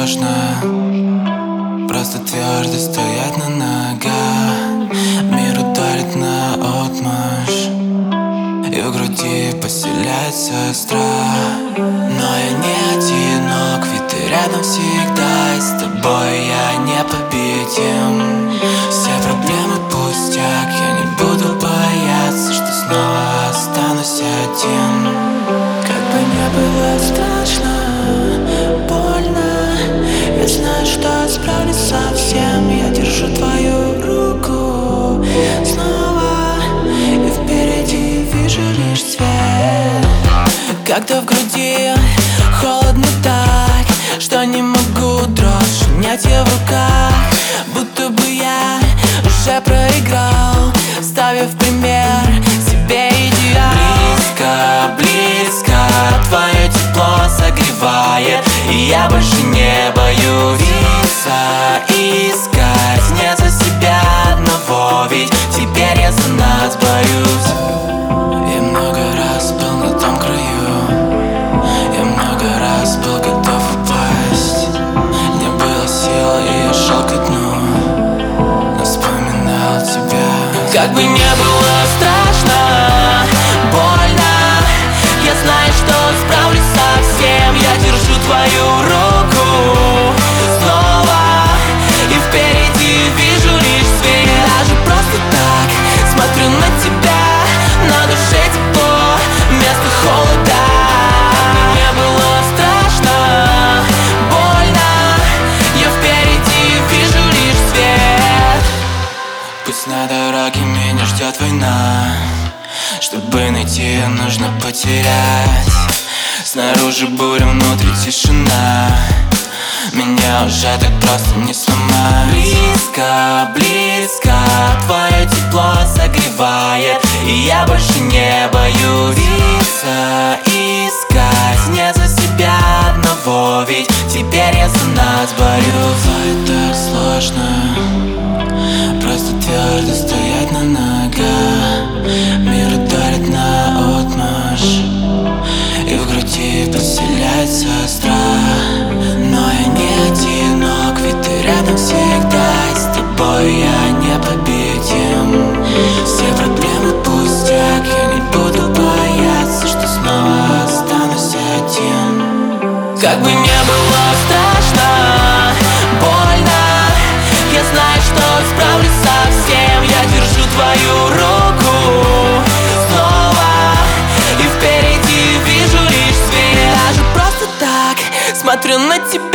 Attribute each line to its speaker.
Speaker 1: сложно просто твердо стоять на ногах. Мир ударит наотмашь, и в груди поселяется страх. Но я не одинок, ведь ты рядом всегда, и с тобой я непобедим. Все проблемы пустяк, я не буду бояться, что снова останусь один. Как бы не было страшно, больно, я знаю, что справлюсь со всем. Я держу твою руку снова, и впереди вижу лишь свет. Как-то в груди холодно так, что не могу дрожь унять ее в руках. Будто бы я уже проиграл, ставив пример себе идеал. Близко, близко, твое тепло согревает, и я больше не боюсь искать не за себя одного, ведь теперь я за нас борюсь. Я много раз был на том краю, я много раз был готов упасть. Не было сил, и я шел ко дну, но вспоминал тебя. Как бы не было страшно, больно, я знаю, что справлюсь со всем. Я держу твою руку снова, и впереди вижу лишь свет. Даже просто так смотрю на тебя, на душе тепло вместо холода. Не было страшно, больно, я впереди вижу лишь свет. Пусть на дороге меня ждет война, чтобы найти, нужно потерять. Снаружи буря, внутри тишина, меня уже так просто не сломать. Близко, близко, твое тепло согревает, и я больше не боюсь искать не за себя одного, ведь теперь я за нас борюсь. Бывает так сложно просто твердо стоять на ногах. Мир ударит наотмашь, и в груди поселяется страх. Но я не одинок, ведь ты рядом всегда, и с тобой я непобедим. Все проблемы пустяк, я не буду бояться, что снова останусь один. Как бы не было страшно, больно, я знаю, что справлюсь со всем. Я держу твою руку снова, и впереди вижу лишь свет. Даже просто так смотрю на тебя,